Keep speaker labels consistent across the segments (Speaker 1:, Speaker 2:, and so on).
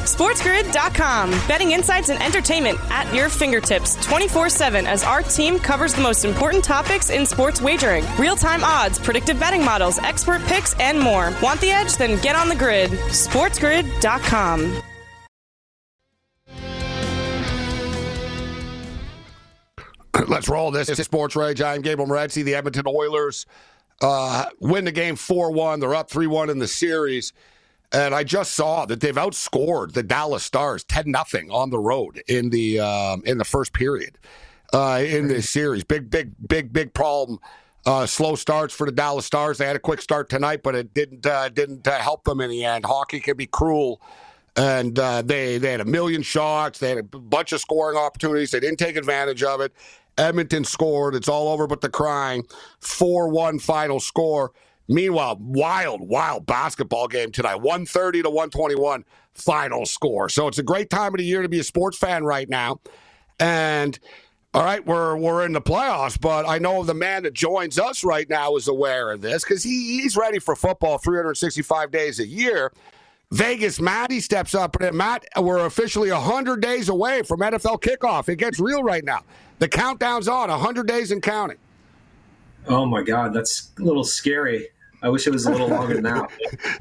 Speaker 1: SportsGrid.com. Betting insights and entertainment at your fingertips 24/7 as our team covers the most important topics in sports wagering. Real-time odds, predictive betting models, expert picks, and more. Want the edge? Then get on the grid. SportsGrid.com.
Speaker 2: Let's roll this. It's Sports Rage. I'm Gabriel Morency. The Edmonton Oilers win the game 4-1. They're up 3-1 in the series. And I just saw that they've outscored the Dallas Stars 10-0 on the road in the first period in this series. Big problem. Slow starts for the Dallas Stars. They had a quick start tonight, but it didn't help them in the end. Hockey can be cruel. And they had a million shots. They had a bunch of scoring opportunities. They didn't take advantage of it. Edmonton scored. It's all over but the crying. 4-1 final score. Meanwhile, wild basketball game tonight. 130 to 121 final score. So it's a great time of the year to be a sports fan right now. And all right, we're in the playoffs, but I know the man that joins us right now is aware of this because he's ready for football 365 days a year. Vegas Matty steps up. And Matt, we're officially 100 days away from NFL kickoff. It gets real right now. The countdown's on, 100 days and counting.
Speaker 3: Oh, my God, that's a little scary. I wish it was a little longer than that.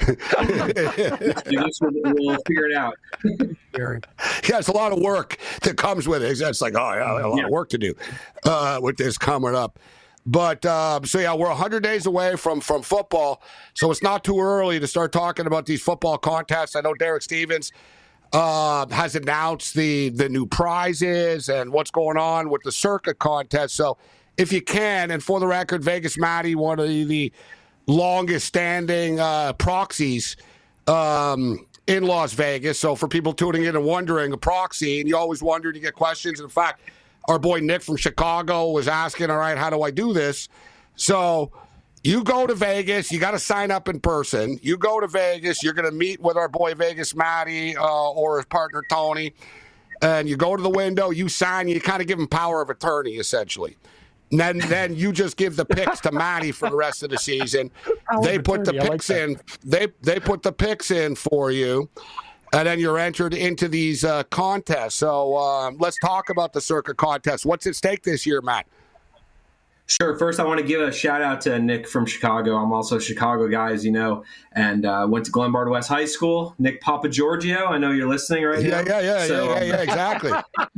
Speaker 3: We'll figure it out.
Speaker 2: Yeah, it's a lot of work that comes with it. It's like, oh, yeah, a lot of work to do with this coming up. But, we're 100 days away from football, so it's not too early to start talking about these football contests. I know Derek Stevens has announced the new prizes and what's going on with the Circa contest. So if you can, and for the record, Vegas Matty, one of the longest-standing proxies in Las Vegas. So for people tuning in and wondering, a proxy, and you always wonder, you get questions. And in fact, our boy Nick from Chicago was asking, all right, how do I do this? So you go to Vegas. You got to sign up in person. You go to Vegas. You're going to meet with our boy Vegas Matty or his partner Tony. And you go to the window. You sign. You kind of give him power of attorney, essentially. And then you just give the picks to Matty for the rest of the season. They put the picks in. They put the picks in for you. And then you're entered into these contests. So let's talk about the Circa contest. What's at stake this year, Matt?
Speaker 3: Sure. First, I want to give a shout out to Nick from Chicago. I'm also a Chicago guy, as you know, and went to Glenbard West High School. Nick Papagiorgio, I know you're listening right now.
Speaker 2: Yeah, exactly.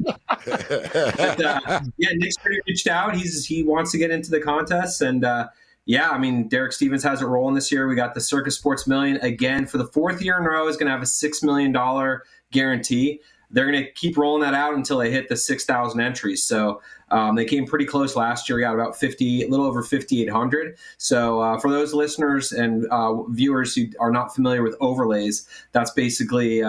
Speaker 3: Nick's pretty reached out. He wants to get into the contest, and Derek Stevens has it rolling this year. We got the Circa Sports Million again for the fourth year in a row. Is going to have a $6 million guarantee. They're going to keep rolling that out until they hit the 6,000 entries. So they came pretty close last year. We got about a little over 5,800. So for those listeners and viewers who are not familiar with overlays, that's basically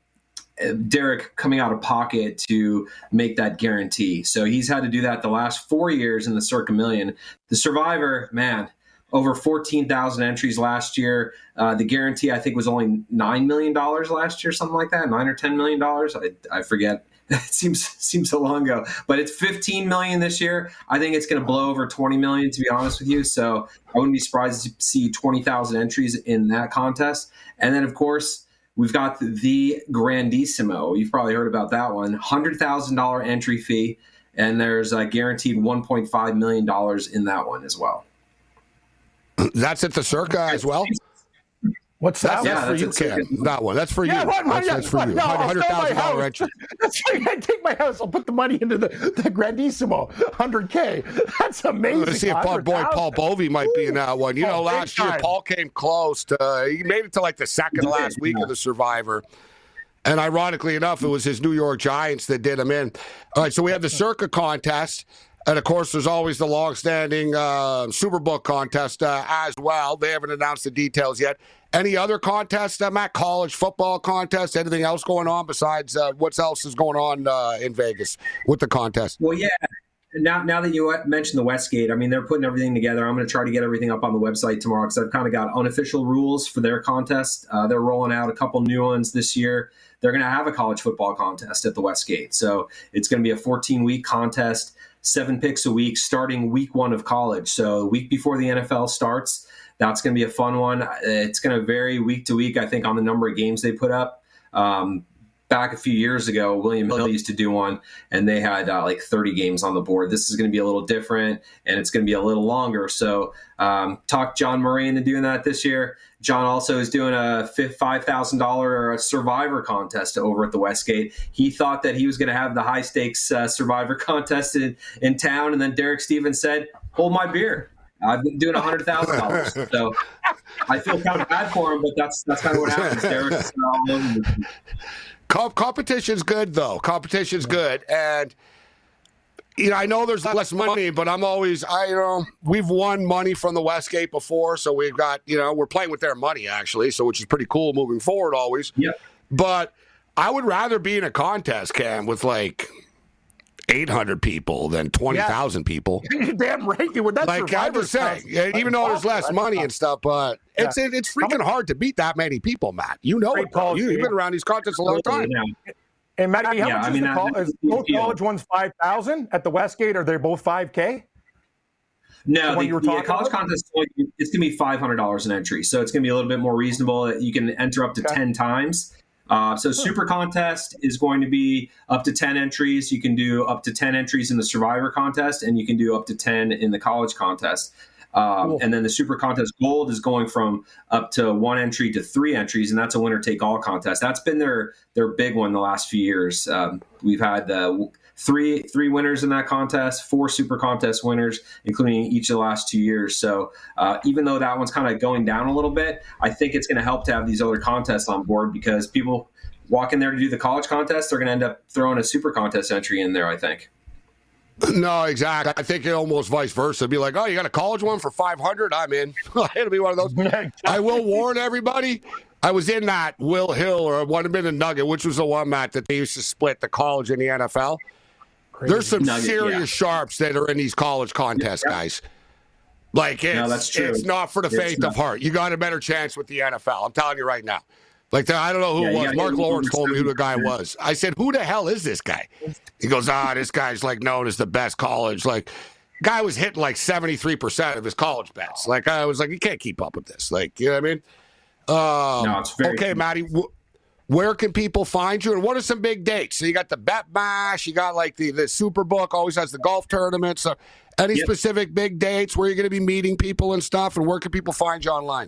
Speaker 3: Derek coming out of pocket to make that guarantee. So he's had to do that the last 4 years in the Circa Million. The Survivor, man, over 14,000 entries last year. The guarantee, I think, was only $9 million last year, something like that, $9 or $10 million. I forget. It seems so long ago. But it's $15 million this year. I think it's going to blow over $20 million, to be honest with you. So I wouldn't be surprised to see 20,000 entries in that contest. And then, of course, we've got the Grandissimo. You've probably heard about that one. $100,000 entry fee, and there's a guaranteed $1.5 million in that one as well.
Speaker 2: That's at the Circa as well?
Speaker 4: What's that?
Speaker 2: That's for you, Ken. That one. That's for you. That's for you.
Speaker 4: No,
Speaker 2: $100,000 entry.
Speaker 4: That's right. I take my house. I'll put the money into the Grandissimo. $100K. That's amazing.
Speaker 2: Let's see if Paul Bovey might be in that one. You know, last year Paul came close. He made it to like the second last week of the Survivor. And ironically enough, it was his New York Giants that did him in. All right, so we have the Circa contest. And, of course, there's always the long-standing Superbook contest as well. They haven't announced the details yet. Any other contests, Matt? College football contest? Anything else going on besides what else is going on in Vegas with the contest?
Speaker 3: Well, yeah. Now that you mentioned the Westgate, I mean, they're putting everything together. I'm going to try to get everything up on the website tomorrow because I've kind of got unofficial rules for their contest. They're rolling out a couple new ones this year. They're going to have a college football contest at the Westgate. So it's going to be a 14-week contest. 7 picks a week starting week 1 of college. So the week before the NFL starts, that's going to be a fun one. It's going to vary week to week, I think, on the number of games they put up. back a few years ago, William Hill used to do one, and they had like 30 games on the board. This is going to be a little different, and it's going to be a little longer. So talk John Murray into doing that this year. John also is doing a $5,000 Survivor contest over at the Westgate. He thought that he was going to have the high-stakes Survivor contest in town, and then Derek Stevens said, hold my beer. I've been doing $100,000. So I feel kind of bad for him, but that's kind of what happens. Derek's
Speaker 2: competition's good, though. Competition's good. And, I know there's less money, but we've won money from the Westgate before. So we've got, we're playing with their money, actually, so which is pretty cool moving forward always.
Speaker 3: Yep.
Speaker 2: But I would rather be in a contest, Cam, with like 800 people than 20,000 people.
Speaker 4: You're damn right you would. That's
Speaker 2: like I just say, even though there's less money and stuff, but it's freaking hard to beat that many people, Matt. You know it. You've been around these contests a long time.
Speaker 4: And Matty, how much is both college ones 5,000 at the Westgate? Are they both 5K?
Speaker 3: No, the college contest, it's going to be $500 an entry. So it's going to be a little bit more reasonable. You can enter up to 10 times. So Super Contest is going to be up to 10 entries. You can do up to 10 entries in the Survivor contest, and you can do up to 10 in the college contest. Cool. And then the Super Contest Gold is going from up to 1 entry to 3 entries, and that's a winner-take-all contest. That's been their big one the last few years. We've had three winners in that contest, 4 Super Contest winners, including each of the last 2 years. So even though that one's kind of going down a little bit, I think it's going to help to have these other contests on board, because people walk in there to do the college contest, they're going to end up throwing a Super Contest entry in there, I think.
Speaker 2: No, exactly. I think it almost vice versa. It'd be like, oh, you got a college one for 500? I'm in. It'll be one of those. I will warn everybody. I was in that Will Hill, or it would have been a Nugget, which was the one, Matt, that they used to split the college and the NFL. Crazy. There's some serious sharps that are in these college contests, guys. Like,
Speaker 3: that's true.
Speaker 2: It's not for the faint of heart. You got a better chance with the NFL. I'm telling you right now. Like, I don't know who it was. Mark Lawrence told me who the guy was. I said, who the hell is this guy? He goes, this guy's, like, known as the best college. Like, guy was hitting, like, 73% of his college bets. Like, I was like, you can't keep up with this. Like, you know what I mean?
Speaker 3: No, it's very
Speaker 2: okay,
Speaker 3: true.
Speaker 2: Matty, where can people find you? And what are some big dates? So you got the Bet Bash. You got, like, the Superbook. Always has the golf tournaments. So any specific big dates where you're going to be meeting people and stuff? And where can people find you online?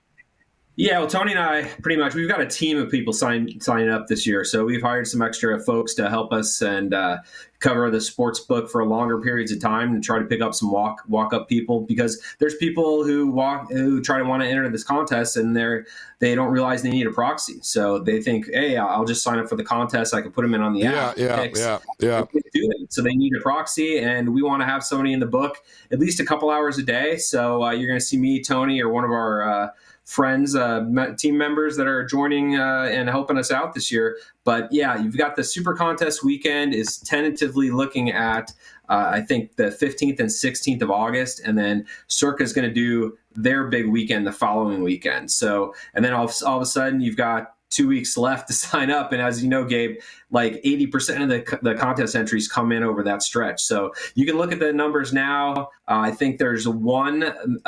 Speaker 3: Yeah, well, Tony and I, pretty much, we've got a team of people signing up this year. So we've hired some extra folks to help us and cover the sports book for longer periods of time and try to pick up some walk up people, because there's people who try to want to enter this contest and they don't realize they need a proxy. So they think, hey, I'll just sign up for the contest. I can put them in on the app.
Speaker 2: Yeah.
Speaker 3: So they need a proxy, and we want to have somebody in the book at least a couple hours a day. So you're going to see me, Tony, or one of our friends, team members that are joining and helping us out this year. But yeah, you've got the Super Contest weekend is tentatively looking at, I think, the 15th and 16th of August. And then Circa is going to do their big weekend the following weekend. So, and then all of a sudden you've got 2 weeks left to sign up. And as you know, Gabe, like 80% of the contest entries come in over that stretch. So you can look at the numbers now. I think there's one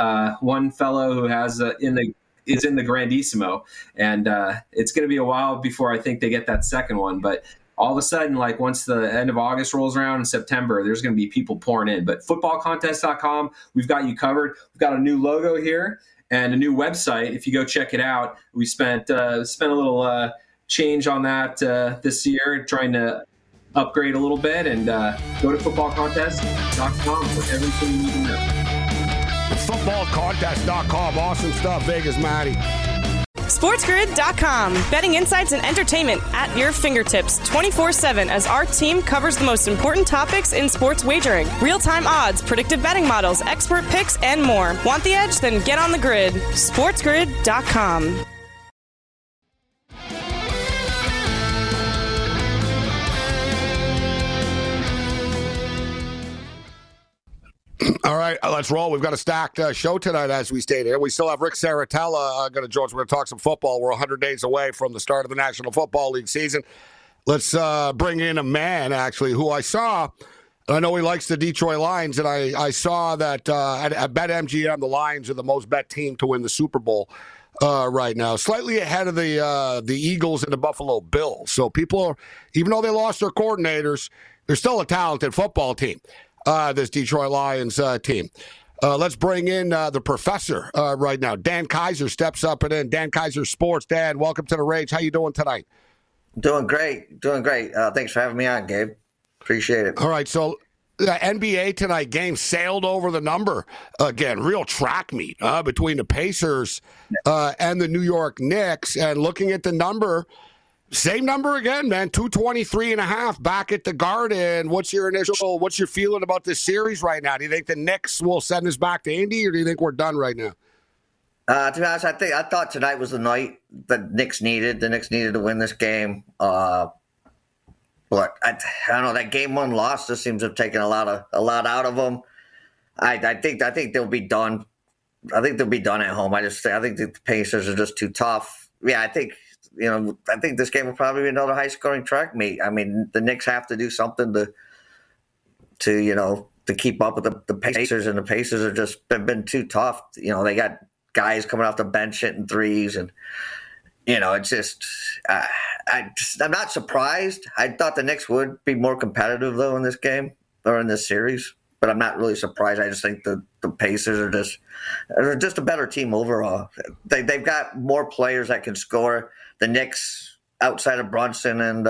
Speaker 3: fellow who has is in the Grandissimo, and it's going to be a while before I think they get that second one. But all of a sudden, like once the end of August rolls around in September, there's going to be people pouring in. But footballcontest.com, we've got you covered. We've got a new logo here and a new website. If you go check it out, we spent a little change on that this year, trying to upgrade a little bit, and go to footballcontest.com for everything you need to know.
Speaker 2: Footballcontest.com. Awesome stuff, Vegas Matty.
Speaker 1: SportsGrid.com. Betting insights and entertainment at your fingertips 24/7 as our team covers the most important topics in sports wagering. Real-time odds, predictive betting models, expert picks, and more. Want the edge? Then get on the grid. SportsGrid.com.
Speaker 2: All right, let's roll. We've got a stacked show tonight, as we stated. We still have Rick Saratella going to join us. We're going to talk some football. We're 100 days away from the start of the National Football League season. Let's bring in a man, actually, who I saw. I know he likes the Detroit Lions, and I saw that at BetMGM, the Lions are the most bet team to win the Super Bowl. right now, slightly ahead of the Eagles and the Buffalo Bills. So people are, even though they lost their coordinators, they're still a talented football team, this Detroit Lions team. Let's bring in the professor right now. Dan Kaiser steps up and in. Dan Kaiser Sports. Dan, welcome to the Rage. How you doing tonight?
Speaker 5: Doing great. Thanks for having me on, Gabe. Appreciate it.
Speaker 2: All right, so the NBA tonight game sailed over the number again. Real track meet between the Pacers and the New York Knicks. And looking at the number, same number again, man. 223.5 back at the Garden. What's your feeling about this series right now? Do you think the Knicks will send us back to Indy, or do you think we're done right now?
Speaker 5: To be honest, I thought tonight was the night that Knicks needed. The Knicks needed to win this game. But I don't know, that game one loss just seems to have taken a lot out of them. I think they'll be done. I think they'll be done at home. I think the Pacers are just too tough. Yeah, I think this game will probably be another high scoring track meet. I mean, the Knicks have to do something to keep up with the Pacers, and the Pacers are just been too tough. They got guys coming off the bench hitting threes, and it's just I'm not surprised. I thought the Knicks would be more competitive though in this game or in this series, but I'm not really surprised. I just think the Pacers are just a better team overall. They've got more players that can score. The Knicks, outside of Brunson and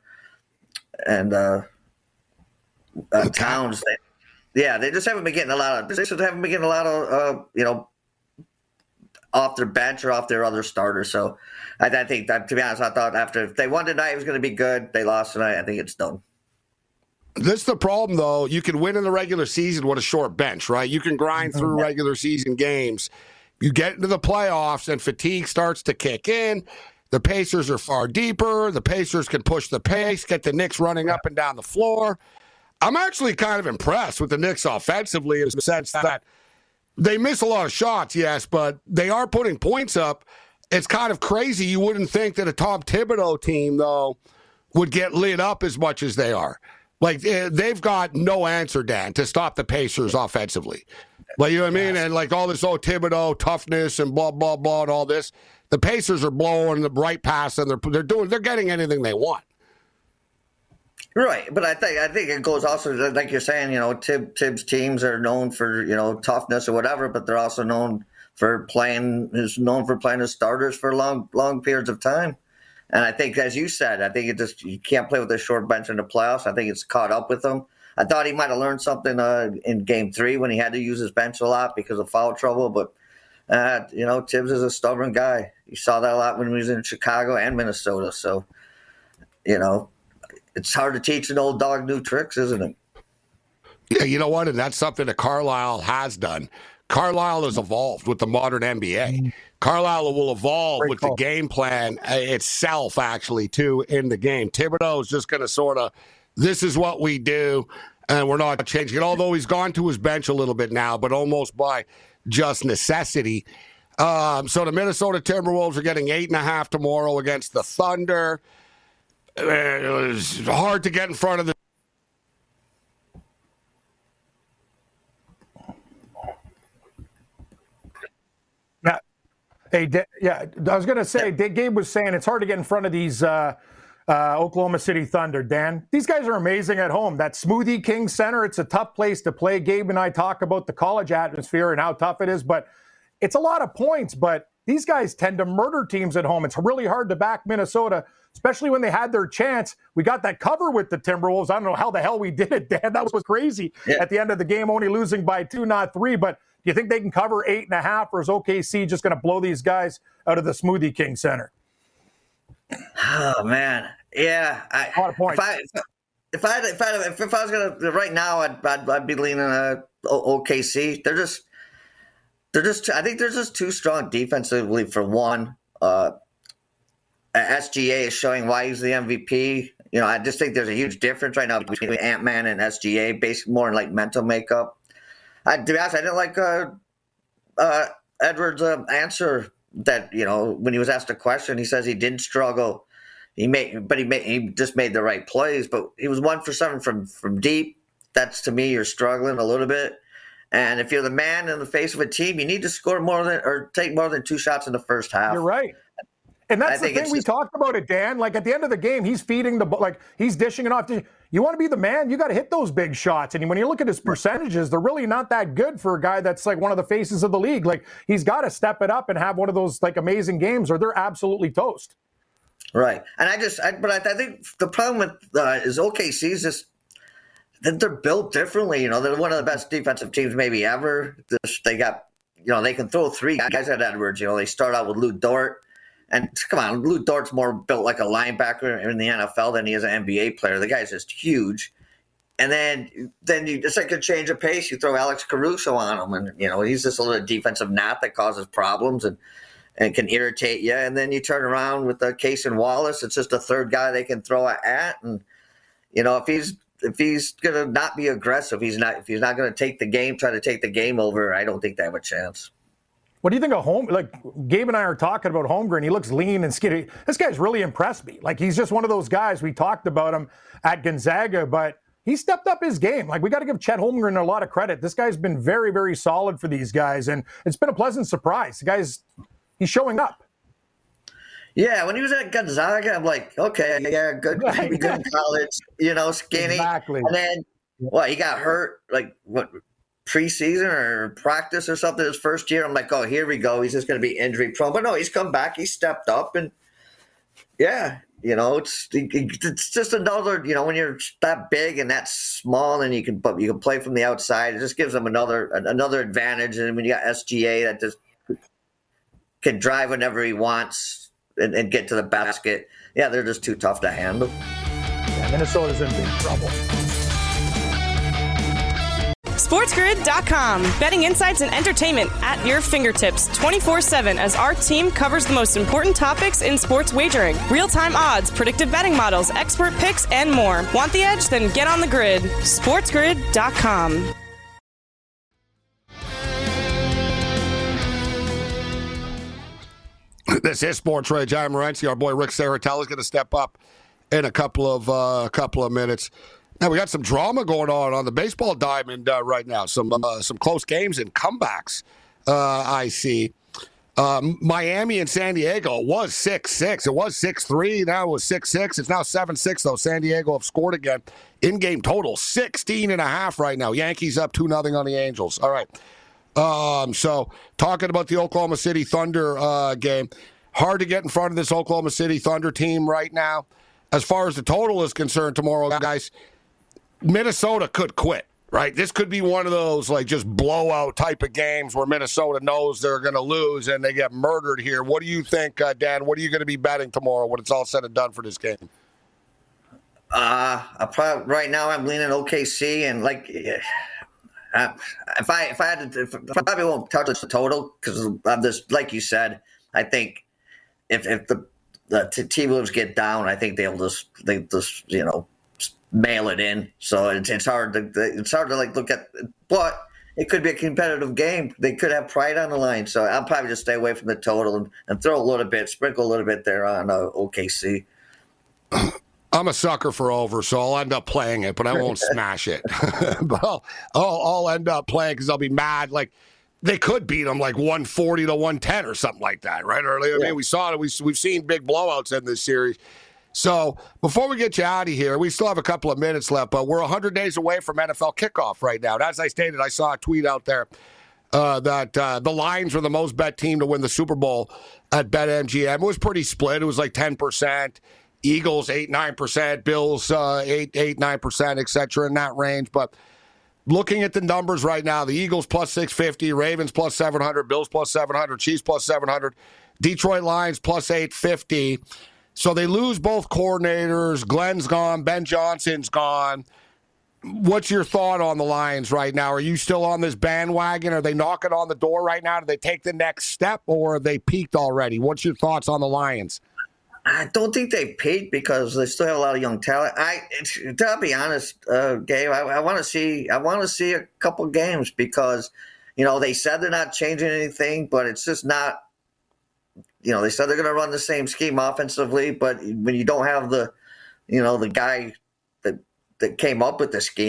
Speaker 5: Towns, they just haven't been getting a lot of off their bench or off their other starters. So I think that, to be honest, I thought after if they won tonight, it was going to be good. They lost tonight. I think it's done.
Speaker 2: This is the problem, though. You can win in the regular season with a short bench, right? You can grind through regular season games. You get into the playoffs, and fatigue starts to kick in. The Pacers are far deeper. The Pacers can push the pace, get the Knicks running up and down the floor. I'm actually kind of impressed with the Knicks offensively in the sense that they miss a lot of shots, yes, but they are putting points up. It's kind of crazy. You wouldn't think that a Tom Thibodeau team, though, would get lit up as much as they are. Like, they've got no answer, Dan, to stop the Pacers offensively. Like, you know what I mean? And like all this Thibodeau toughness and blah, blah, blah, and all this. The Pacers are blowing the right past, and they're getting anything they want.
Speaker 5: Right, but I think it goes also like you're saying. Tibbs teams are known for toughness or whatever, but they're also known for playing as starters for long periods of time. And I think, as you said, you can't play with a short bench in the playoffs. I think it's caught up with them. I thought he might have learned something in Game 3 when he had to use his bench a lot because of foul trouble. But Tibbs is a stubborn guy. You saw that a lot when he was in Chicago and Minnesota. So, it's hard to teach an old dog new tricks, isn't it?
Speaker 2: Yeah, you know what? And that's something that Carlisle has done. Carlisle has evolved with the modern NBA. Carlisle will evolve with the game plan itself, actually, too, in the game. Thibodeau is just going to sort of, this is what we do, and we're not changing it. Although he's gone to his bench a little bit now, but almost by just necessity. So the Minnesota Timberwolves are getting 8.5 tomorrow against the Thunder. It was hard to get in front of the.
Speaker 4: I was going to say, Gabe was saying it's hard to get in front of these Oklahoma City Thunder, Dan. These guys are amazing at home. That Smoothie King Center, it's a tough place to play. Gabe and I talk about the college atmosphere and how tough it is, but it's a lot of points. But these guys tend to murder teams at home. It's really hard to back Minnesota, especially when they had their chance. We got that cover with the Timberwolves. I don't know how the hell we did it, Dan. That was crazy. Yeah. At the end of the game, only losing by 2, not 3. But do you think they can cover 8.5, or is OKC just going to blow these guys out of the Smoothie King Center?
Speaker 5: Oh man, yeah.
Speaker 4: A lot of points.
Speaker 5: If I was gonna right now, I'd be leaning OKC. They're just. I think they're just too strong defensively for one. SGA is showing why he's the MVP. I just think there's a huge difference right now between Ant-Man and SGA, basically more in like mental makeup. To be honest, I didn't like Edwards' answer that, when he was asked a question, he says he didn't struggle. He just made the right plays, but he was 1 for 7 from deep. That's, to me, you're struggling a little bit. And if you're the man in the face of a team, you need to score more than or take more than 2 shots in the first half.
Speaker 4: You're right. And that's the thing we talked about it, Dan. Like at the end of the game, he's feeding he's dishing it off. You want to be the man, you got to hit those big shots. And when you look at his percentages, they're really not that good for a guy that's like one of the faces of the league. Like he's got to step it up and have one of those like amazing games, or they're absolutely toast.
Speaker 5: Right. And I think the problem with is OKC is just that they're built differently. They're one of the best defensive teams maybe ever. They got, they can throw 3 guys at Edwards. They start out with Lou Dort. And come on, Lou Dort's more built like a linebacker in the NFL than he is an NBA player. The guy's just huge. And then you just like a change of pace. You throw Alex Caruso on him, and he's just a little defensive gnat that causes problems and can irritate you. And then you turn around with Case and Wallace. It's just a third guy they can throw at. And if he's gonna not be aggressive, if he's not gonna try to take the game over, I don't think they have a chance.
Speaker 4: What do you think of Like Gabe and I are talking about Holmgren. He looks lean and skinny. This guy's really impressed me. Like he's just one of those guys. We talked about him at Gonzaga, but he stepped up his game. Like we got to give Chet Holmgren a lot of credit. This guy's been very, very solid for these guys, and it's been a pleasant surprise. He's showing up.
Speaker 5: Yeah, when he was at Gonzaga, I'm like, okay, yeah, good in college, skinny.
Speaker 4: Exactly.
Speaker 5: And then, he got hurt, preseason or practice or something his first year. I'm like, oh, here we go. He's just going to be injury prone. But no, he's come back. He stepped up, and it's just another. When you're that big and that small, and you can play from the outside, it just gives them another advantage. And when you got SGA that just can drive whenever he wants and get to the basket, they're just too tough to handle.
Speaker 4: Yeah, Minnesota's in big trouble.
Speaker 1: SportsGrid.com. Betting insights and entertainment at your fingertips 24/7 as our team covers the most important topics in sports wagering. Real-time odds, predictive betting models, expert picks, and more. Want the edge? Then get on the grid. SportsGrid.com.
Speaker 2: This is Sports Rage. I'm Morency. Our boy Rick Saratella is going to step up in a couple of minutes. Now, we got some drama going on the baseball diamond right now. Some close games and comebacks, I see. Miami and San Diego was 6-6. It was 6-3. Now it was 6-6. It's now 7-6, though. San Diego have scored again. In-game total, 16.5 right now. Yankees up 2-0 on the Angels. All right. So, talking about the Oklahoma City Thunder game, hard to get in front of this Oklahoma City Thunder team right now. As far as the total is concerned tomorrow, guys, Minnesota could quit, right? This could be one of those, just blowout type of games where Minnesota knows they're going to lose and they get murdered here. What do you think, Dan? What are you going to be betting tomorrow when it's all said and done for this game?
Speaker 5: Right now I'm leaning OKC, and if I had to, I probably won't touch the total because of this. Like you said, I think if the T-Wolves get down, I think they'll just mail it in. So it's hard to look at, but it could be a competitive game. They could have pride on the line. So I'll probably just stay away from the total and sprinkle a little bit there on OKC.
Speaker 2: I'm a sucker for over, so I'll end up playing it, but I won't smash it. But I'll end up playing because I'll be mad. They could beat them 140 to 110 or something like that, right? Earlier, I mean, we saw it. We've seen big blowouts in this series. So before we get you out of here, we still have a couple of minutes left, but we're 100 days away from NFL kickoff right now. And as I stated, I saw a tweet out there that the Lions were the most bet team to win the Super Bowl at BetMGM. It was pretty split. It was 10%. Eagles 8-9%, Bills 8-9%, etc. in that range. But looking at the numbers right now, the Eagles plus 650, Ravens plus 700, Bills plus 700, Chiefs plus 700, Detroit Lions plus 850. So they lose both coordinators. Glenn's gone, Ben Johnson's gone. What's your thought on the Lions right now? Are you still on this bandwagon? Are they knocking on the door right now? Do they take the next step, or have they peaked already? What's your thoughts on the Lions?
Speaker 5: I don't think they peaked because they still have a lot of young talent. To be honest, Gabe, I want to see a couple games because, they said they're not changing anything, but it's just not. They said they're going to run the same scheme offensively, but when you don't have the guy that came up with the scheme,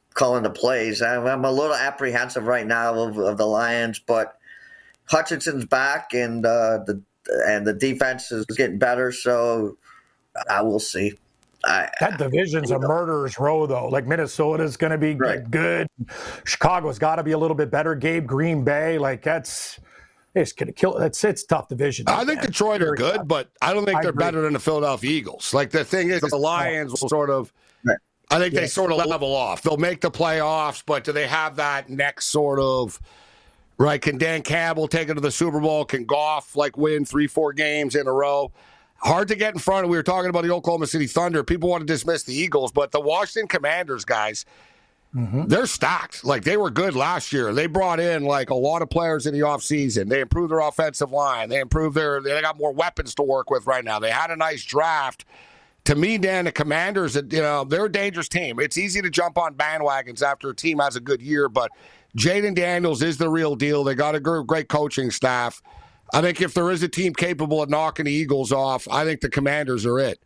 Speaker 5: calling the plays. I'm a little apprehensive right now of the Lions, but Hutchinson's back, and the defense is getting better, so I will see.
Speaker 4: That division's a murderer's row, though. Like, Minnesota's going to be good. Chicago's got to be a little bit better. Green Bay, like, it's going to kill. It's tough division.
Speaker 2: I think Detroit are good, but I don't think they're better than the Philadelphia Eagles. Like, the thing is, the Lions will sort of – I think they sort of level off. They'll make the playoffs, but do they have that next sort of – right? Can Dan Campbell take it to the Super Bowl? Can Goff, like, win 3-4 games in a row? Hard to get in front of. We were talking about the Oklahoma City Thunder. People want to dismiss the Eagles, but the Washington Commanders, guys, they're stacked. Like, they were good last year. They brought in, like, a lot of players in the offseason. They improved their offensive line. They got more weapons to work with right now. They had a nice draft. To me, Dan, the Commanders, they're a dangerous team. It's easy to jump on bandwagons after a team has a good year, but Jaden Daniels is the real deal. They got a great coaching staff. I think if there is a team capable of knocking the Eagles off, I think the Commanders are it.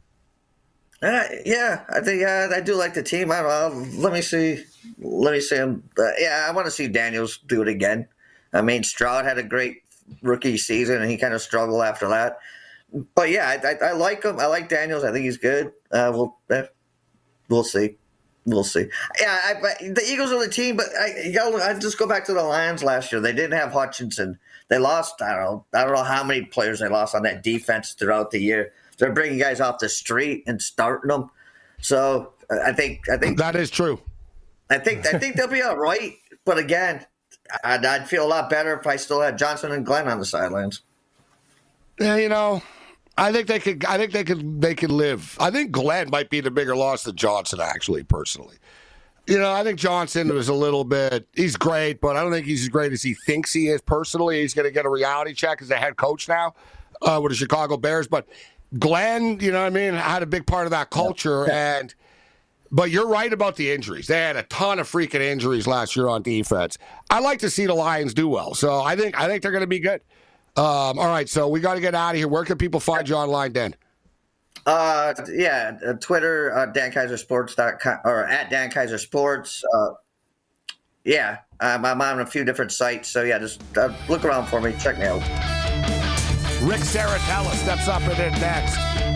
Speaker 5: I think I do like the team. I don't know. Let me see him. I want to see Daniels do it again. I mean, Stroud had a great rookie season, and he kind of struggled after that. But I like him. I like Daniels. I think he's good. We'll see. We'll see. Yeah, the Eagles are the team, but I just go back to the Lions last year. They didn't have Hutchinson. They lost, I don't know how many players they lost on that defense throughout the year. They're bringing guys off the street and starting them. So I think
Speaker 2: that is true.
Speaker 5: I think they'll be all right. But again, I'd feel a lot better if I still had Johnson and Glenn on the sidelines.
Speaker 2: Yeah, I think they could live. I think Glenn might be the bigger loss than Johnson, actually, personally. I think Johnson was a little bit – he's great, but I don't think he's as great as he thinks he is personally. He's going to get a reality check as a head coach now with the Chicago Bears. But Glenn, had a big part of that culture.
Speaker 5: Yeah.
Speaker 2: But you're right about the injuries. They had a ton of freaking injuries last year on defense. I like to see the Lions do well. So I think they're going to be good. All right, so we got to get out of here. Where can people find you online, Dan?
Speaker 5: Twitter, DanKaiserSports.com or at Dan Kaiser Sports. I'm on a few different sites, so just look around for me. Check me out.
Speaker 2: Rick Saratella steps up and in next.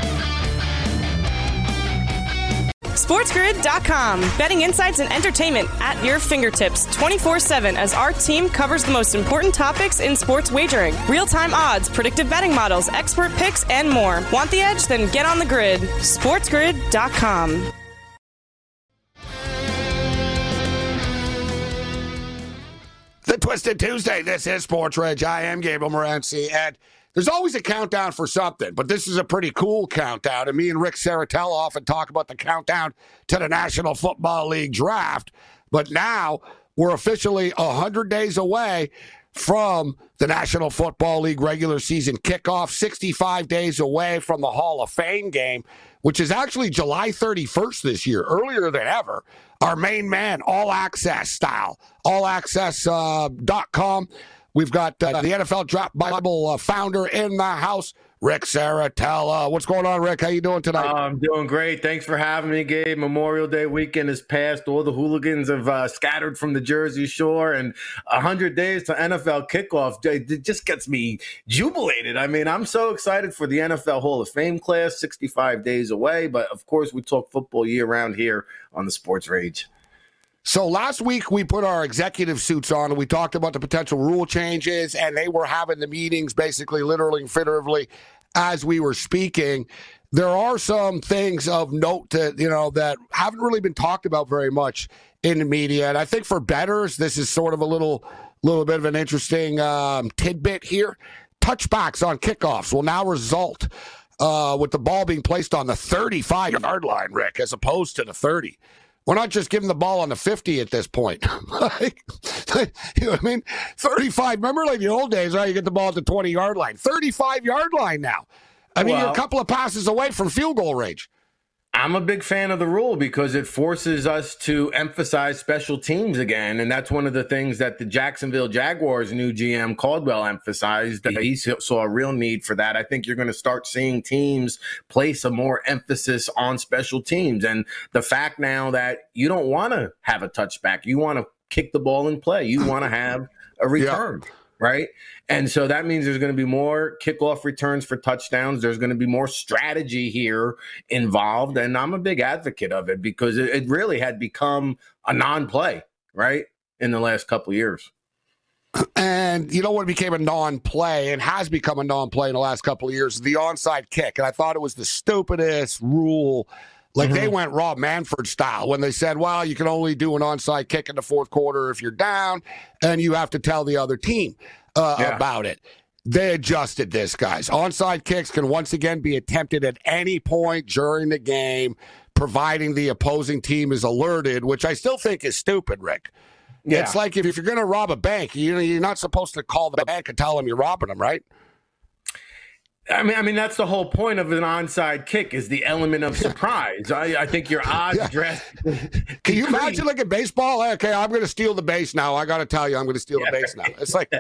Speaker 1: SportsGrid.com. Betting insights and entertainment at your fingertips 24/7 as our team covers the most important topics in sports wagering. Real-time odds, predictive betting models, expert picks, and more. Want the edge? Then get on the grid. SportsGrid.com.
Speaker 2: The Twisted Tuesday. This is Sports Rage. I am Gabriel Morency, and there's always a countdown for something, but this is a pretty cool countdown. And me and Rick Saratella often talk about the countdown to the National Football League draft. But now we're officially 100 days away from the National Football League regular season kickoff, 65 days away from the Hall of Fame game, which is actually July 31st this year, earlier than ever. Our main man, All Access style, allaccess.com. We've got the NFL Draft Bible founder in the house, Rick Saratella. What's going on, Rick? How you doing tonight?
Speaker 6: I'm doing great. Thanks for having me, Gabe. Memorial Day weekend has passed. All the hooligans have scattered from the Jersey Shore, and 100 days to NFL kickoff. It just gets me jubilated. I mean, I'm so excited for the NFL Hall of Fame class, 65 days away. But, of course, we talk football year-round here on the Sports Rage.
Speaker 2: So last week we put our executive suits on and we talked about the potential rule changes, and they were having the meetings basically literally and figuratively as we were speaking. There are some things of note that haven't really been talked about very much in the media. And I think for bettors, this is sort of a little bit of an interesting tidbit here. Touchbacks on kickoffs will now result with the ball being placed on the 35-yard line, Rick, as opposed to the 30. We're not just giving the ball on the 50 at this point. You know what I mean? 35. Remember, like the old days, right? You get the ball at the 20-yard line. 35-yard line now. I mean, you're a couple of passes away from field goal range.
Speaker 6: I'm a big fan of the rule because it forces us to emphasize special teams again. And that's one of the things that the Jacksonville Jaguars' new GM Caldwell emphasized. He saw a real need for that. I think you're going to start seeing teams place a more emphasis on special teams. And the fact now that you don't want to have a touchback, you want to kick the ball and play, you want to have a return. Yeah. Right. And so that means there's going to be more kickoff returns for touchdowns. There's going to be more strategy here involved. And I'm a big advocate of it because it really had become a non-play, right, in the last couple of years.
Speaker 2: And you know what became a non-play and has become a non-play in the last couple of years? The onside kick. And I thought it was the stupidest rule. Like they went Rob Manfred style when they said, well, you can only do an onside kick in the fourth quarter if you're down, and you have to tell the other team about it. They adjusted this, guys. Onside kicks can once again be attempted at any point during the game, providing the opposing team is alerted, which I still think is stupid, Rick. Yeah. It's like if you're going to rob a bank, you're not supposed to call the bank and tell them you're robbing them, right?
Speaker 6: I mean, that's the whole point of an onside kick is the element of surprise. I think your odds dress.
Speaker 2: Can you imagine like in baseball? Okay, I'm going to steal the base now. I got to tell you, I'm going to steal the base now. It's like,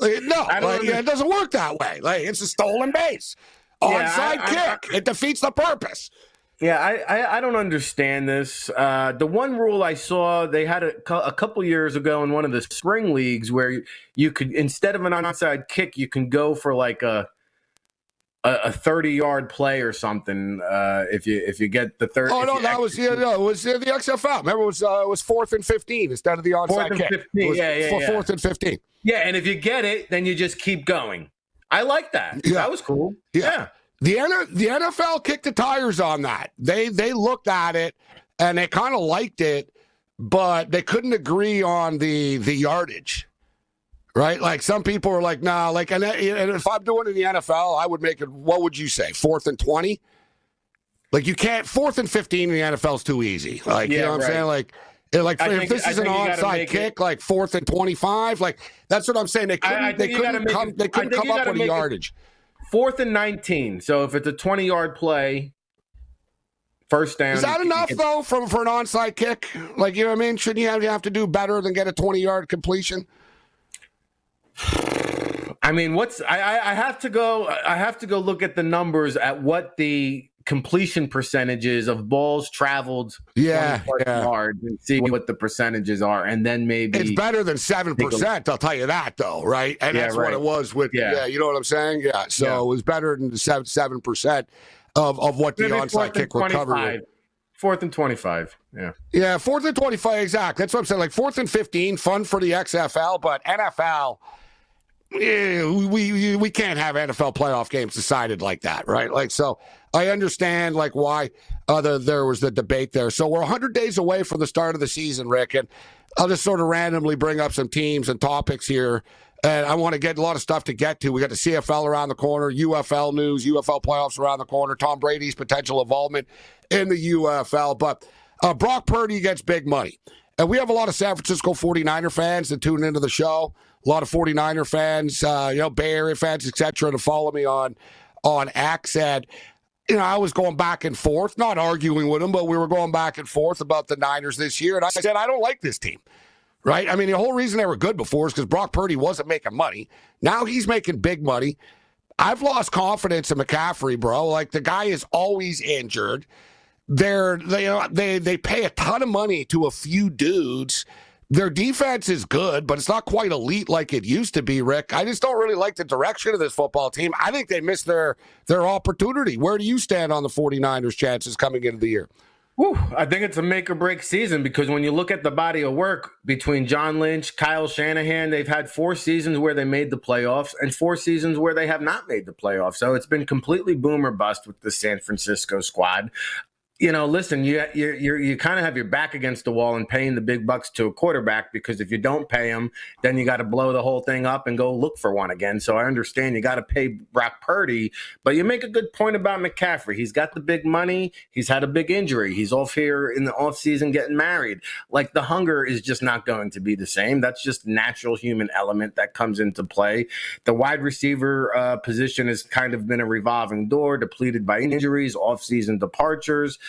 Speaker 2: it doesn't work that way. Like it's a stolen base. Onside kick. It defeats the purpose.
Speaker 6: Yeah, I don't understand this. The one rule I saw, they had a couple years ago in one of the spring leagues where you could, instead of an onside kick, you can go for like a 30-yard play or something if you get the 30.
Speaker 2: Oh no, it was the XFL. Remember, it was 4th and 15 instead of the onside kick.
Speaker 6: 15.
Speaker 2: Fourth and 15.
Speaker 6: Yeah, and if you get it, then you just keep going. I like that. Yeah. That was cool. Yeah.
Speaker 2: The NFL kicked the tires on that. They looked at it and they kind of liked it, but they couldn't agree on the yardage. Right? Like some people are like, nah, like, and if I'm doing it in the NFL, I would make it, what would you say, 4th and 20? Like you can't, 4th and 15 in the NFL is too easy. Like, you know what I'm saying? Like if this is an onside kick, like 4th and 25, like that's what I'm saying. They couldn't come up with a yardage.
Speaker 6: 4th and 19. So if it's a 20-yard play, first down.
Speaker 2: Is that enough, though, for an onside kick? Like, you know what I mean? Shouldn't you have to do better than get a 20-yard completion?
Speaker 6: I mean, I have to go look at the numbers at what the completion percentages of balls traveled yards and see what the percentages are, and then maybe
Speaker 2: it's better than 7%. I'll tell you that, though, right? And that's what it was with. Yeah, you know what I'm saying? Yeah, so it was better than the 7% of what the onside kick recovered.
Speaker 6: 4th and 25. Yeah,
Speaker 2: 4th and 25. Exactly. That's what I'm saying. Like 4th and 15, fun for the XFL, but NFL. We can't have NFL playoff games decided like that, right? Like, so I understand like why there was the debate there. So we're 100 days away from the start of the season, Rick, and I'll just sort of randomly bring up some teams and topics here. And I want to get a lot of stuff to get to. We got the CFL around the corner, UFL news, UFL playoffs around the corner, Tom Brady's potential involvement in the UFL. But Brock Purdy gets big money. And we have a lot of San Francisco 49er fans that tune into the show. A lot of 49er fans, Bay Area fans, etc., to follow me on X. And, I was going back and forth, not arguing with them, but we were going back and forth about the Niners this year. And I said, I don't like this team, right? I mean, the whole reason they were good before is because Brock Purdy wasn't making money. Now he's making big money. I've lost confidence in McCaffrey, bro. Like, the guy is always injured. They pay a ton of money to a few dudes. Their defense is good, but it's not quite elite like it used to be, Rick. I just don't really like the direction of this football team. I think they missed their opportunity. Where do you stand on the 49ers' chances coming into the year?
Speaker 6: I think it's a make-or-break season because when you look at the body of work between John Lynch, Kyle Shanahan, they've had 4 seasons where they made the playoffs and 4 seasons where they have not made the playoffs. So it's been completely boom or bust with the San Francisco squad. Listen, you kind of have your back against the wall and paying the big bucks to a quarterback because if you don't pay him, then you got to blow the whole thing up and go look for one again. So I understand you got to pay Brock Purdy, but you make a good point about McCaffrey. He's got the big money. He's had a big injury. He's off here in the offseason getting married. Like, the hunger is just not going to be the same. That's just natural human element that comes into play. The wide receiver position has kind of been a revolving door, depleted by injuries, offseason departures.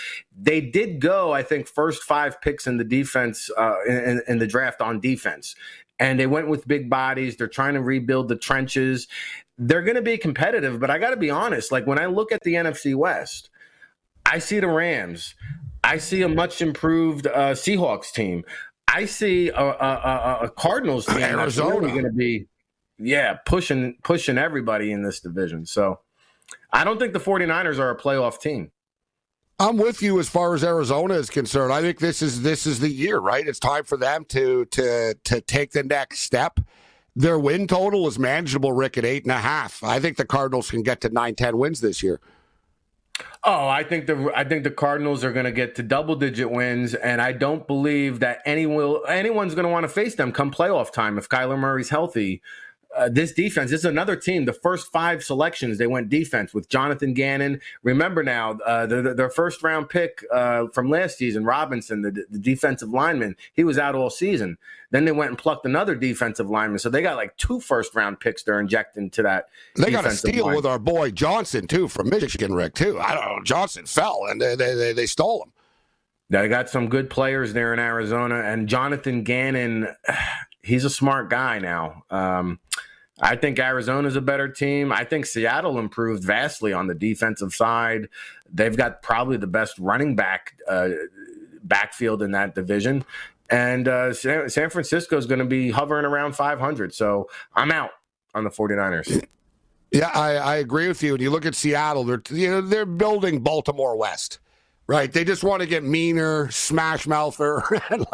Speaker 6: They did go, I think, first 5 picks in the defense in the draft on defense. And they went with big bodies. They're trying to rebuild the trenches. They're going to be competitive, but I got to be honest. Like, when I look at the NFC West, I see the Rams. I see a much improved Seahawks team. I see a Cardinals team that's really going to be, pushing everybody in this division. So I don't think the 49ers are a playoff team.
Speaker 2: I'm with you as far as Arizona is concerned. I think this is the year, right? It's time for them to take the next step. Their win total is manageable, Rick, at 8.5. I think the Cardinals can get to 9-10 wins this year.
Speaker 6: Oh, I think the Cardinals are going to get to double-digit wins, and I don't believe that anyone's going to want to face them come playoff time if Kyler Murray's healthy. This defense, this is another team. The first 5 selections, they went defense with Jonathan Gannon. Remember now, their first-round pick from last season, Robinson, the defensive lineman, he was out all season. Then they went and plucked another defensive lineman. So they got like 2 first-round picks they're injecting to that.
Speaker 2: They got a steal with our boy Johnson, too, from Michigan, Rick, too. I don't know. Johnson fell, and they stole him.
Speaker 6: They got some good players there in Arizona. And Jonathan Gannon, he's a smart guy now. I think Arizona's a better team. I think Seattle improved vastly on the defensive side. They've got probably the best running backfield in that division. And San Francisco is going to be hovering around 500. So I'm out on the 49ers.
Speaker 2: Yeah, I agree with you. When you look at Seattle, they're building Baltimore West, right? They just want to get meaner, smash mouther, and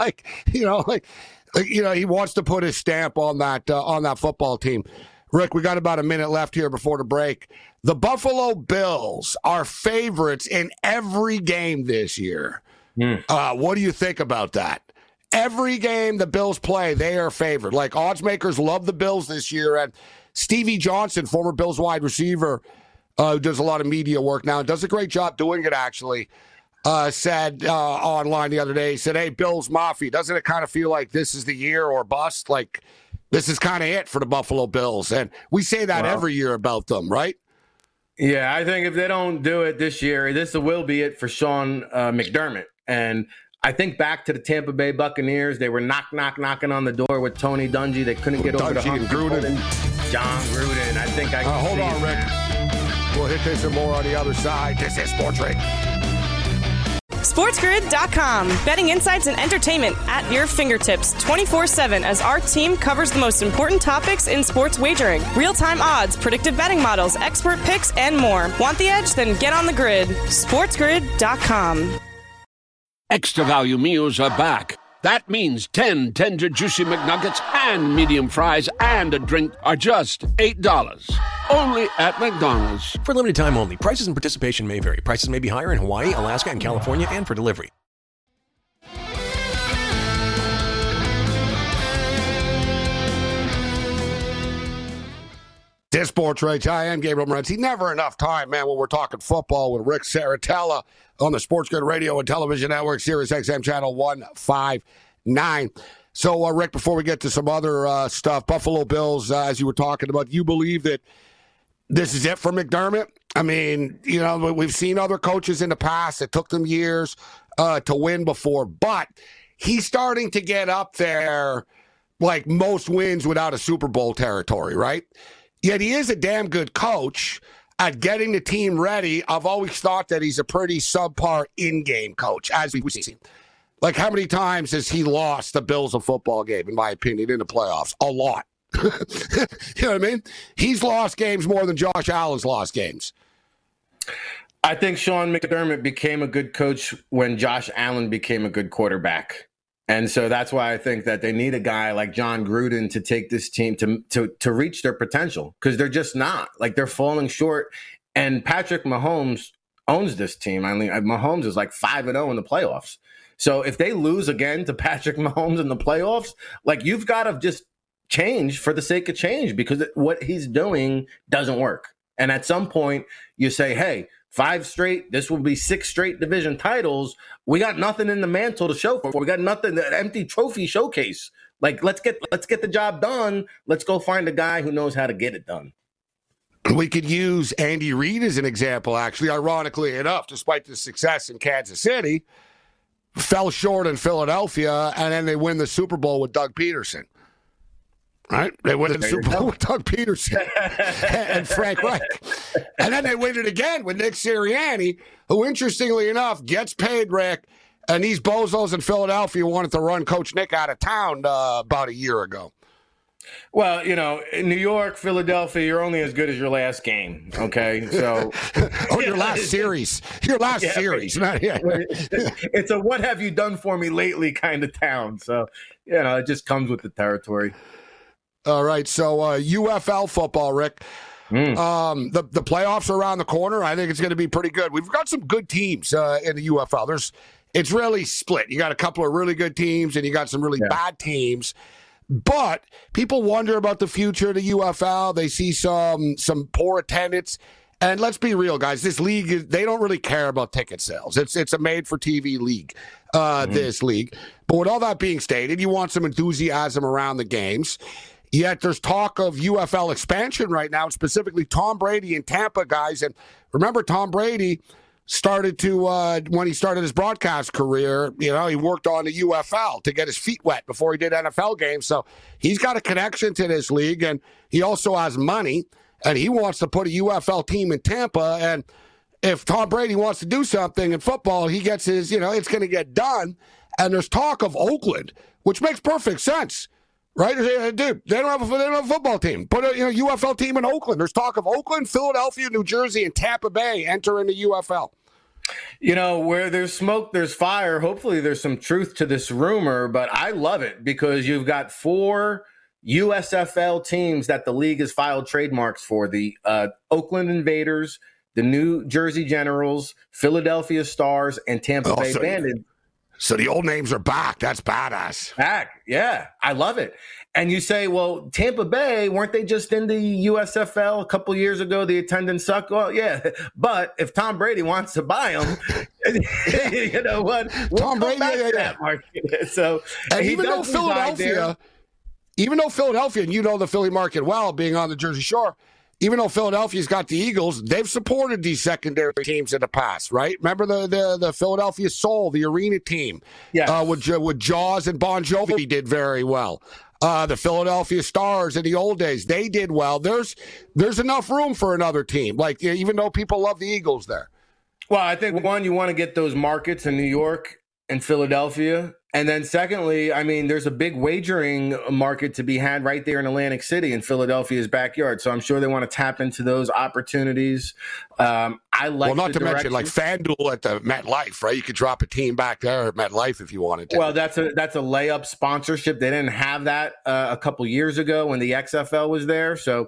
Speaker 2: he wants to put his stamp on that football team. Rick, we got about a minute left here before the break. The Buffalo Bills are favorites in every game this year. What do you think about that? Every game the Bills play, they are favored. Like, odds makers love the Bills this year. And Stevie Johnson, former Bills wide receiver, who does a lot of media work now and does a great job doing it, actually, said online the other day, he said, hey, Bills Mafia, doesn't it kind of feel like this is the year or bust? Like, this is kind of it for the Buffalo Bills. And we say that every year about them, right?
Speaker 6: Yeah, I think if they don't do it this year, this will be it for Sean McDermott. And I think back to the Tampa Bay Buccaneers. They were knocking on the door with Tony Dungy. They couldn't get over the hump. John Gruden. I think I can
Speaker 2: hold on, Rick. We'll hit this and more on the other side. This is Sports Rate.
Speaker 1: SportsGrid.com. Betting insights and entertainment at your fingertips 24/7 as our team covers the most important topics in sports wagering. Real-time odds, predictive betting models, expert picks, and more. Want the edge? Then get on the grid. SportsGrid.com.
Speaker 7: Extra value meals are back. That means 10 tender, juicy McNuggets and medium fries and a drink are just $8. Only at McDonald's.
Speaker 8: For limited time only. Prices and participation may vary. Prices may be higher in Hawaii, Alaska, and California, and for delivery.
Speaker 2: This Sports Rage. I am Gabriel Morency. Never enough time, man, when we're talking football with Rick Saratella on the Sports Grid Radio and Television Network, Sirius XM Channel 159. So, Rick, before we get to some other stuff, Buffalo Bills, as you were talking about, you believe that this is it for McDermott? I mean, we've seen other coaches in the past. It took them years to win before, but he's starting to get up there like most wins without a Super Bowl territory, right? Yet he is a damn good coach at getting the team ready. I've always thought that he's a pretty subpar in-game coach, as we've seen. Like, how many times has he lost the Bills a football game, in my opinion, in the playoffs? A lot. You know what I mean? He's lost games more than Josh Allen's lost games.
Speaker 6: I think Sean McDermott became a good coach when Josh Allen became a good quarterback. And so that's why I think that they need a guy like John Gruden to take this team to reach their potential, because they're just not. Like, they're falling short. And Patrick Mahomes owns this team. I mean, Mahomes is like 5-0 in the playoffs. So if they lose again to Patrick Mahomes in the playoffs, like, you've got to just change for the sake of change, because what he's doing doesn't work. And at some point you say, hey, 5 straight, this will be 6 straight division titles. We got nothing in the mantle to show for. We got nothing, an empty trophy showcase. Like, let's get the job done. Let's go find a guy who knows how to get it done.
Speaker 2: We could use Andy Reid as an example, actually, ironically enough, despite the success in Kansas City, fell short in Philadelphia, and then they win the Super Bowl with Doug Peterson. Right? They win the Super Bowl with Doug Peterson and Frank Reich. And then they win it again with Nick Sirianni, who, interestingly enough, gets paid, Rick, and these bozos in Philadelphia wanted to run Coach Nick out of town about a year ago.
Speaker 6: Well, in New York, Philadelphia, you're only as good as your last game, okay? So,
Speaker 2: your last series. Your last series.
Speaker 6: It's a what have you done for me lately kind of town. So, it just comes with the territory.
Speaker 2: All right, so UFL football, Rick. The playoffs are around the corner. I think it's going to be pretty good. We've got some good teams in the UFL. It's really split. You got a couple of really good teams, and you got some really bad teams. But people wonder about the future of the UFL. They see some poor attendance. And let's be real, guys. This league, they don't really care about ticket sales. It's a made-for-TV league, this league. But with all that being stated, you want some enthusiasm around the games. Yet there's talk of UFL expansion right now, specifically Tom Brady in Tampa, guys. And remember, Tom Brady started to, when he started his broadcast career, he worked on the UFL to get his feet wet before he did NFL games. So he's got a connection to this league, and he also has money, and he wants to put a UFL team in Tampa. And if Tom Brady wants to do something in football, he gets his, it's going to get done. And there's talk of Oakland, which makes perfect sense. Right? Dude, they don't have a football team. Put a UFL team in Oakland. There's talk of Oakland, Philadelphia, New Jersey, and Tampa Bay entering the UFL.
Speaker 6: Where there's smoke, there's fire. Hopefully there's some truth to this rumor, but I love it because you've got 4 USFL teams that the league has filed trademarks for. The Oakland Invaders, the New Jersey Generals, Philadelphia Stars, and Tampa Bay Bandits.
Speaker 2: So the old names are back. That's badass.
Speaker 6: Back. Yeah. I love it. And you say, well, Tampa Bay, weren't they just in the USFL a couple years ago? The attendance sucked. Well, yeah. But if Tom Brady wants to buy them, you know what?
Speaker 2: Tom Brady,
Speaker 6: that market. So
Speaker 2: and even though Philadelphia, and you know the Philly market well, being on the Jersey Shore, even though Philadelphia's got the Eagles, they've supported these secondary teams in the past, right? Remember the Philadelphia Soul, the arena team, with Jaws and Bon Jovi did very well. The Philadelphia Stars in the old days, they did well. There's enough room for another team, like even though people love the Eagles there.
Speaker 6: Well, I think, one, you want to get those markets in New York and Philadelphia. And then secondly, I mean, there's a big wagering market to be had right there in Atlantic City in Philadelphia's backyard. So I'm sure they want to tap into those opportunities. I like
Speaker 2: well, not to mention like FanDuel at the MetLife, right? You could drop a team back there at MetLife if you wanted to.
Speaker 6: Well, that's a layup sponsorship. They didn't have that a couple years ago when the XFL was there. So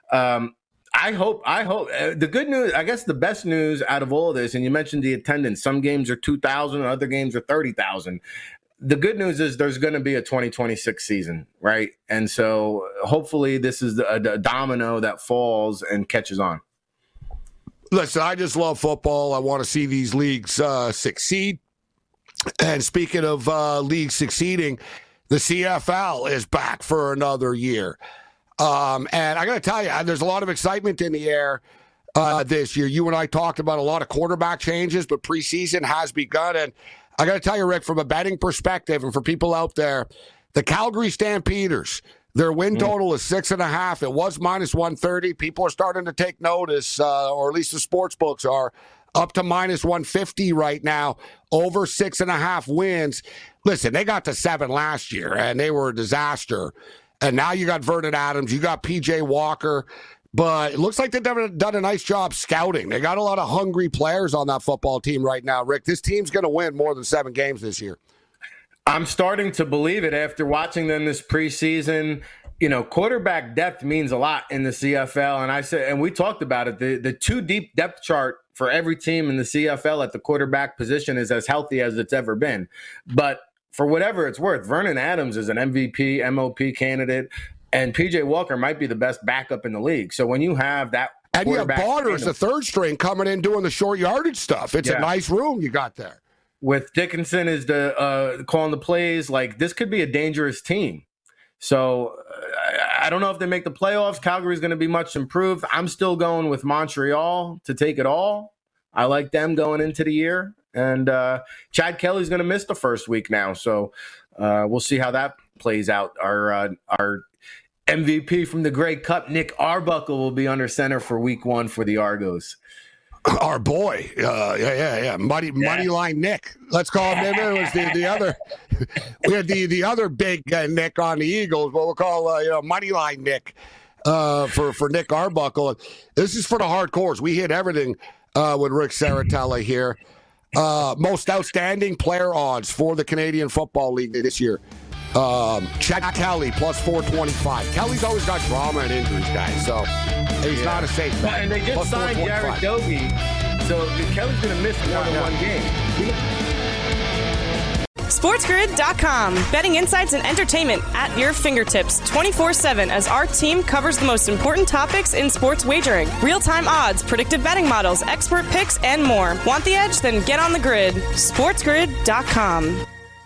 Speaker 6: I hope the good news, I guess the best news out of all of this, and you mentioned the attendance, some games are 2,000, other games are 30,000. The good news is there's going to be a 2026 season, right? And so hopefully this is a domino that falls and catches on.
Speaker 2: Listen, I just love football. I want to see these leagues succeed. And speaking of leagues succeeding, the CFL is back for another year. And I got to tell you, there's a lot of excitement in the air this year. You and I talked about a lot of quarterback changes, but preseason has begun. And I got to tell you, Rick, from a betting perspective and for people out there, the Calgary Stampeders, their win total is 6.5. It was minus 130. People are starting to take notice, or at least the sports books are, up to minus 150 right now, over 6.5 wins. Listen, they got to 7 last year, and they were a disaster. And now you got Vernon Adams, you got P.J. Walker. But it looks like they've done a nice job scouting. They got a lot of hungry players on that football team right now, Rick. This team's going to win more than 7 games this year.
Speaker 6: I'm starting to believe it after watching them this preseason. Quarterback depth means a lot in the CFL. And we talked about it. The 2 deep depth chart for every team in the CFL at the quarterback position is as healthy as it's ever been. But for whatever it's worth, Vernon Adams is an MVP, MOP candidate. And P.J. Walker might be the best backup in the league. So when you have that,
Speaker 2: and you have Barters, the third string, coming in doing the short yardage stuff. It's a nice room you got there.
Speaker 6: With Dickinson is calling the plays, like this could be a dangerous team. So I don't know if they make the playoffs. Calgary's going to be much improved. I'm still going with Montreal to take it all. I like them going into the year. And Chad Kelly's going to miss the first week now. So we'll see how that plays out. Our MVP from the Grey Cup, Nick Arbuckle, will be under center for week 1 for the Argos.
Speaker 2: Our boy, Money Line Nick. Let's call him. It was the other. We had the other big Nick on the Eagles, but we'll call Money Line Nick for Nick Arbuckle. This is for the hardcores. We hit everything with Rick Saratella here. Most outstanding player odds for the Canadian Football League this year. Chad Kelly plus 425. Kelly's always got drama and injuries, guys, so he's not a safe bet.
Speaker 6: And they just signed Jared Doby, so Kelly's going to miss more than one game.
Speaker 1: SportsGrid.com. Betting insights and entertainment at your fingertips 24/7 as our team covers the most important topics in sports wagering. Real-time odds, predictive betting models, expert picks, and more. Want the edge? Then get on the grid. SportsGrid.com.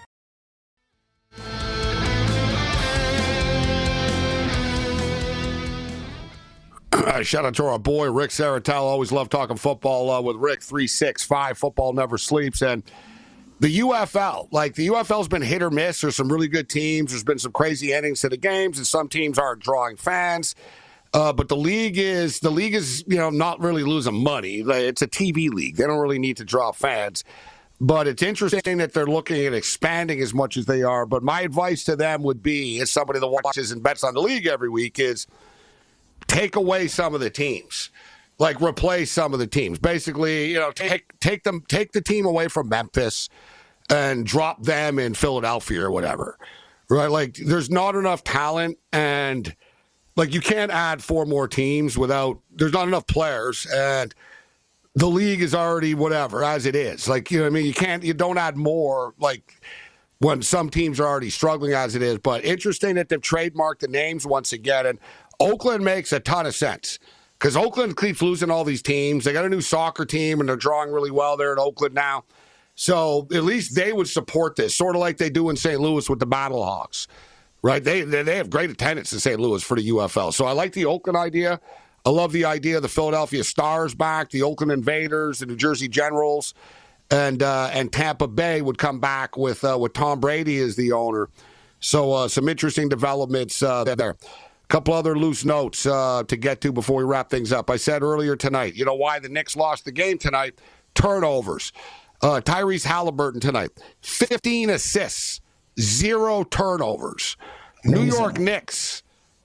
Speaker 2: Shout out to our boy, Rick Saratella. Always love talking football with Rick. 365, football never sleeps. And the UFL, the UFL's been hit or miss. There's some really good teams. There's been some crazy endings to the games, and some teams aren't drawing fans. But the league is not really losing money. It's a TV league. They don't really need to draw fans. But it's interesting that they're looking at expanding as much as they are. But my advice to them would be, as somebody that watches and bets on the league every week, is take away some of the teams, replace some of the teams. Basically, take the team away from Memphis and drop them in Philadelphia or whatever, right? There's not enough talent, and you can't add 4 more teams there's not enough players, and the league is already whatever as it is. You don't add more when some teams are already struggling as it is. But interesting that they've trademarked the names once again, and Oakland makes a ton of sense because Oakland keeps losing all these teams. They got a new soccer team, and they're drawing really well there in Oakland now. So at least they would support this, sort of like they do in St. Louis with the Battlehawks, right? They have great attendance in St. Louis for the UFL. So I like the Oakland idea. I love the idea of the Philadelphia Stars back, the Oakland Invaders, the New Jersey Generals, and Tampa Bay would come back with Tom Brady as the owner. So some interesting developments there. Couple other loose notes to get to before we wrap things up. I said earlier tonight, you know why the Knicks lost the game tonight? Turnovers. Tyrese Halliburton tonight, 15 assists, 0 turnovers. Amazing. New York Knicks,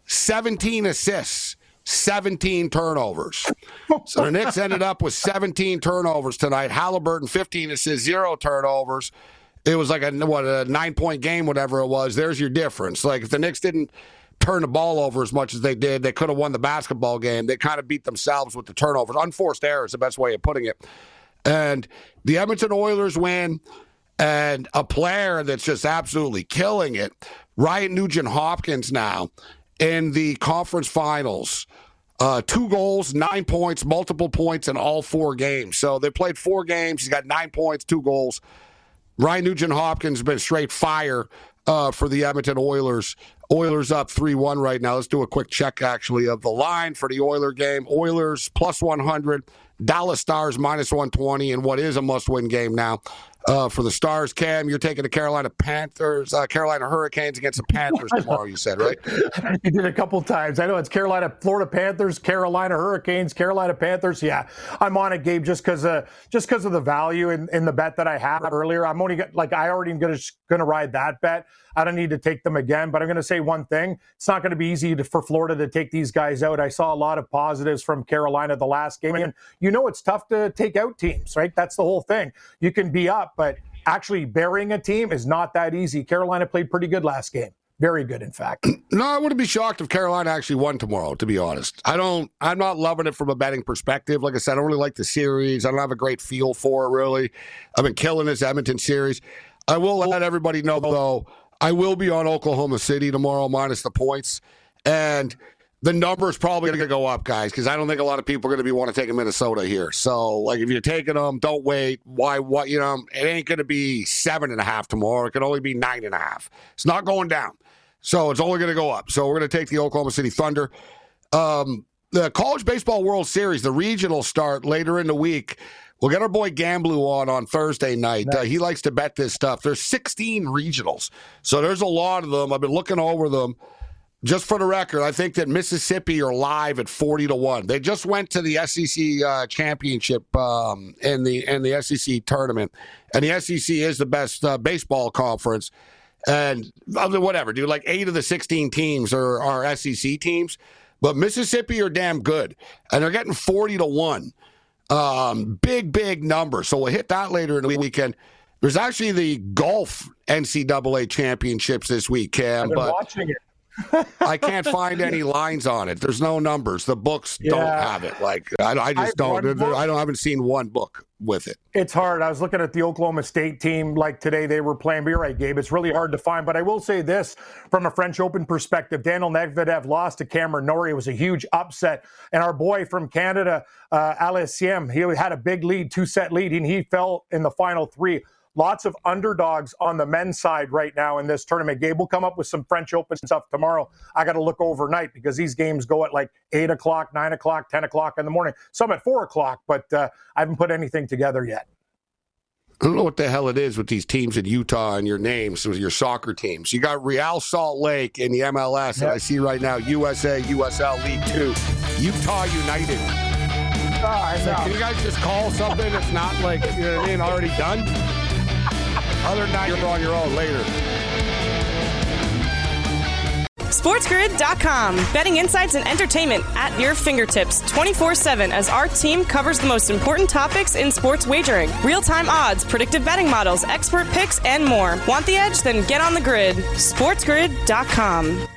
Speaker 2: 17 assists, 17 turnovers. So the Knicks ended up with 17 turnovers tonight. Halliburton, 15 assists, 0 turnovers. It was a 9-point game, whatever it was. There's your difference. If the Knicks didn't turn the ball over as much as they did, they could have won the basketball game. They kind of beat themselves with the turnovers. Unforced error is the best way of putting it. And the Edmonton Oilers win, and a player that's just absolutely killing it, Ryan Nugent-Hopkins now in the conference finals. 2 goals, 9 points, multiple points in all 4 games. So they played 4 games. He's got 9 points, 2 goals. Ryan Nugent-Hopkins has been straight fire for the Edmonton Oilers. Oilers up 3-1 right now. Let's do a quick check, actually, of the line for the Oiler game. Oilers plus 100, Dallas Stars minus 120, and what is a must-win game now for the Stars. Cam, you're taking the Carolina Hurricanes against the Panthers tomorrow, you said, right?
Speaker 4: You did a couple times. I know it's Florida Panthers, Carolina Hurricanes, Carolina Panthers. Yeah, I'm on it, Gabe, just because of the value in the bet that I had earlier. I'm only I already am going to ride that bet. I don't need to take them again, but I'm going to say one thing. It's not going to be easy for Florida to take these guys out. I saw a lot of positives from Carolina the last game. And it's tough to take out teams, right? That's the whole thing. You can be up, but actually burying a team is not that easy. Carolina played pretty good last game. Very good, in fact.
Speaker 2: No, I wouldn't be shocked if Carolina actually won tomorrow, to be honest. I'm not loving it from a betting perspective. Like I said, I don't really like the series. I don't have a great feel for it, really. I've been killing this Edmonton series. I will let everybody know, though, I will be on Oklahoma City tomorrow minus the points. And the number is probably going to go up, guys, because I don't think a lot of people are going to want to take Minnesota here. So, if you're taking them, don't wait. Why? What? It ain't going to be 7.5 tomorrow. It can only be 9.5. It's not going down. So it's only going to go up. So we're going to take the Oklahoma City Thunder. The College Baseball World Series, the regional start later in the week. We'll get our boy Gamblu on Thursday night.
Speaker 4: Nice.
Speaker 2: He likes to bet this stuff. There's 16 regionals. So there's a lot of them. I've been looking over them. Just for the record, I think that Mississippi are live at 40-1. They just went to the SEC championship in the SEC tournament. And the SEC is the best baseball conference. And whatever, dude, like 8 of the 16 teams are SEC teams. But Mississippi are damn good. And they're getting 40-1. Big number. So we'll hit that later in the weekend. There's actually the golf NCAA championships this week, Cam.
Speaker 4: I've been watching it.
Speaker 2: I can't find any lines on it. There's no numbers. The books don't have it. Like I just don't. I haven't seen one book with it.
Speaker 4: It's hard. I was looking at the Oklahoma State team like today. They were playing. But you're right, Gabe. It's really hard to find. But I will say this from a French Open perspective: Daniel Medvedev lost to Cameron Norrie. It was a huge upset. And our boy from Canada, Alex Siem, he had a big lead, 2-set lead, and he fell in the final 3. Lots of underdogs on the men's side right now in this tournament. Gabe, we'll come up with some French Open stuff tomorrow. I got to look overnight because these games go at like 8 o'clock, 9 o'clock, 10 o'clock in the morning. Some at 4 o'clock, but I haven't put anything together yet.
Speaker 2: I don't know what the hell it is with these teams in Utah and your names, with your soccer teams. You got Real Salt Lake in the MLS, and I see right now USA, USL League 2, Utah United. Can you guys just call something that's not like, you know what I mean, already done? Other than that, you're on your own later.
Speaker 1: SportsGrid.com. Betting insights and entertainment at your fingertips 24/7 as our team covers the most important topics in sports wagering. Real-time odds, predictive betting models, expert picks, and more. Want the edge? Then get on the grid. SportsGrid.com.